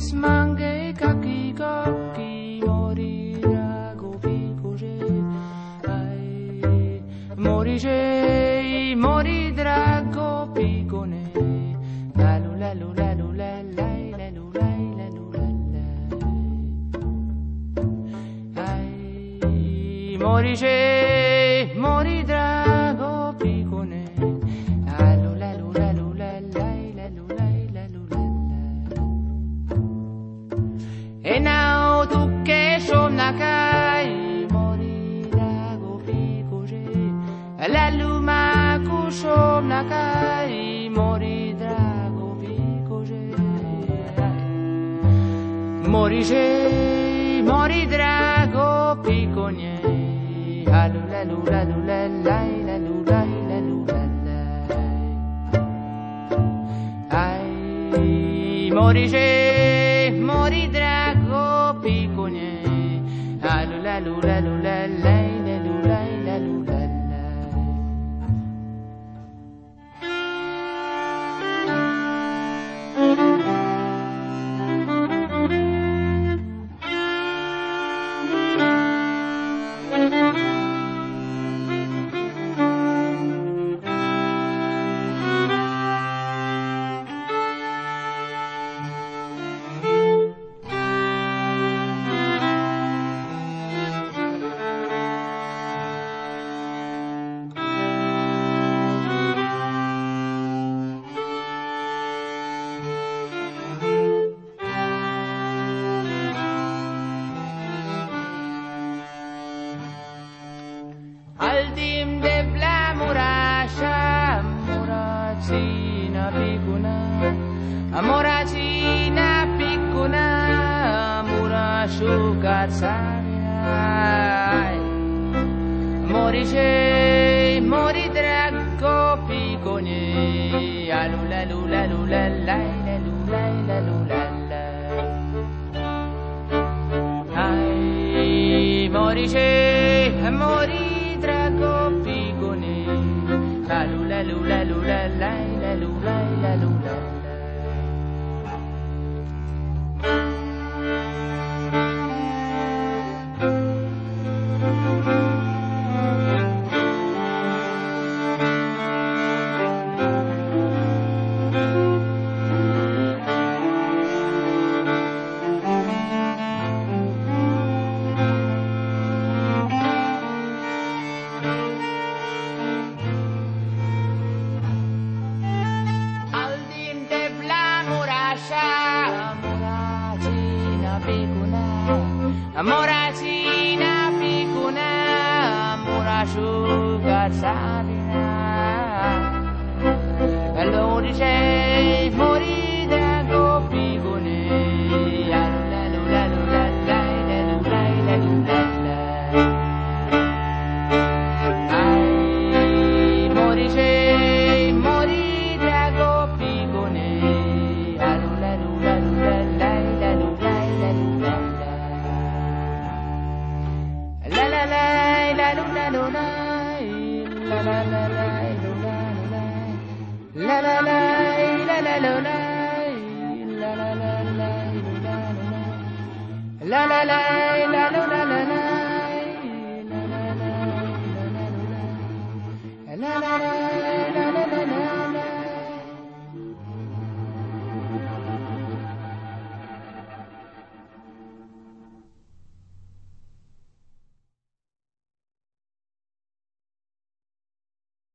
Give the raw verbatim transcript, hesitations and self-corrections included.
smanche cacchi cocchi morirà gopi così ai morice mori drago picone la lu la lu la lu la lai la lu lai la lu la lai ai morice mori drago picone la lu la lu la lu la lai la lu lai la lu la e now tu che somna kai mori drago picone la luma kusomna kai mori drago picone morice mori drago picone la lu la lu la lu la lai la lu lai la lu la lai ai morice mori drago picone la lu la lu la lu la lai la lu lai la lu la Aldim de bla murasha muracina picuna amoracina picuna murashu cazzania morice mori drago picone alula lula lula lai lula la lula ai morice mori drago picone la lu la lu la lu la lai la lu lai la lu la Amoracina picuna amorashu gazzarina allorice mori drago picone la lu la lu la lai la lu lai la lu la ai morice mori drago picone la lu la lu la lu la lai la lu lai la lu la la la la la lu la lu la la la la la lu la la la la la la lu la la la la la lu la la la la la lu la la la la la la la la